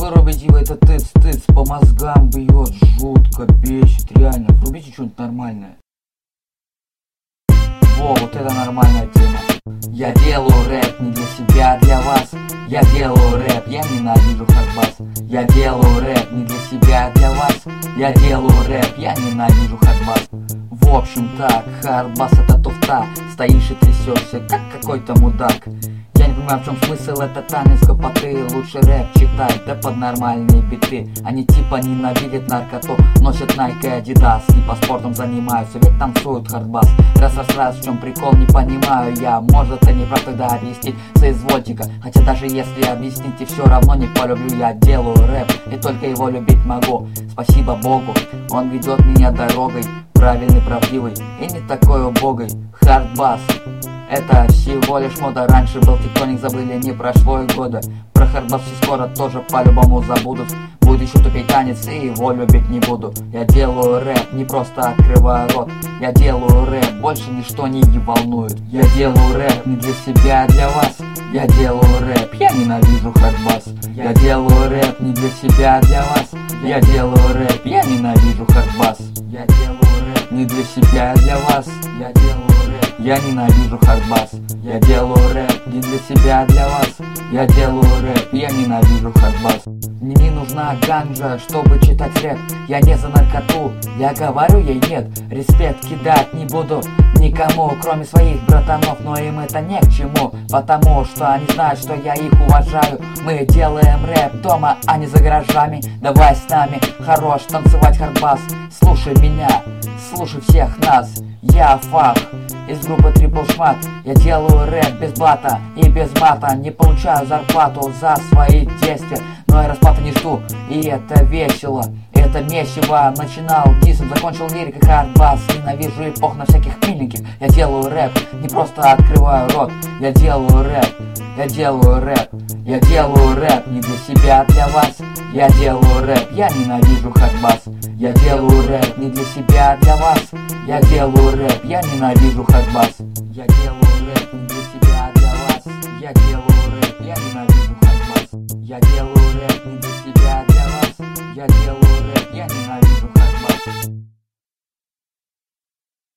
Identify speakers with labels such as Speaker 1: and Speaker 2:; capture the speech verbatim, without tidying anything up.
Speaker 1: вырубить его, это тыц-тыц, по мозгам бьет, жутко бесит, реально. Врубите что-нибудь нормальное. Во, вот это нормальная тема. Я делаю рэп не для себя, а для вас. Я делаю рэп, я ненавижу хардбас. Я делаю рэп не для себя, а для вас. Я делаю рэп, я ненавижу хардбас. В общем так, хардбас это туфта. Стоишь и трясешься, как какой-то мудак. Я не понимаю, в чем смысл, это танец гопоты. Лучше рэп читать, да под нормальные биты. Они типа ненавидят наркоту, носят Nike и Adidas, типа спортом занимаются, ведь танцуют хардбас. Раз, раз, раз, в чем прикол, не понимаю я. Может, это не прав, тогда объяснить соизвольте-ка. Хотя даже если объясните, все равно не полюблю. Я делаю рэп, и только его любить могу. Спасибо Богу, он ведет меня дорогой правильный, правдивый и не такой убогой. Хардбас это всего лишь мода. Раньше был тектоник, забыли, не прошло и года. Про хардбас все скоро тоже по-любому забудут. Будет еще тупить танец, и его любить не буду. Я делаю рэп, не просто открываю рот. Я делаю рэп, больше ничто не волнует. Я делаю рэп не для себя, а для вас. Я делаю рэп, я ненавижу хардбас. Я делаю рэп не для себя, а для вас. Я делаю рэп, я ненавижу хардбас. Я делаю рэп не для себя, а для вас. Я делаю рэп, я ненавижу хардбас. Я делаю рэп не для себя, а для вас. Я делаю рэп, я ненавижу хардбас. Мне не нужна ганжа, чтобы читать рэп. Я не за наркоту, я говорю ей нет. Респект кидать не буду никому, кроме своих братанов, но им это не к чему, потому что они знают, что я их уважаю. Мы делаем рэп дома, а не за гаражами. Давай с нами, хорош танцевать хардбас. Слушай меня, слушай всех нас. Я Фах из группы Трипл Шмат. Я делаю рэп без блата и без мата. Не получаю зарплату за свои действия, но и расплаты не жду, и это весело. Это месиво. Начинал дисом, закончил лирикой хардбас. Ненавижу эпох на всяких миленьких. Я делаю рэп, не просто открываю рот. Я делаю рэп, я делаю рэп. Я делаю рэп не для себя, а для вас. Я делаю рэп, я ненавижу хардбас. Я делаю рэп не для себя, а для вас. Я делаю рэп, я ненавижу хардбас. Я делаю рэп не для себя, а для вас. Я делаю рэп, я ненавижу хардбас. Я делаю рэп не для себя, а для вас. Я делаю рэп, я ненавижу хардбас.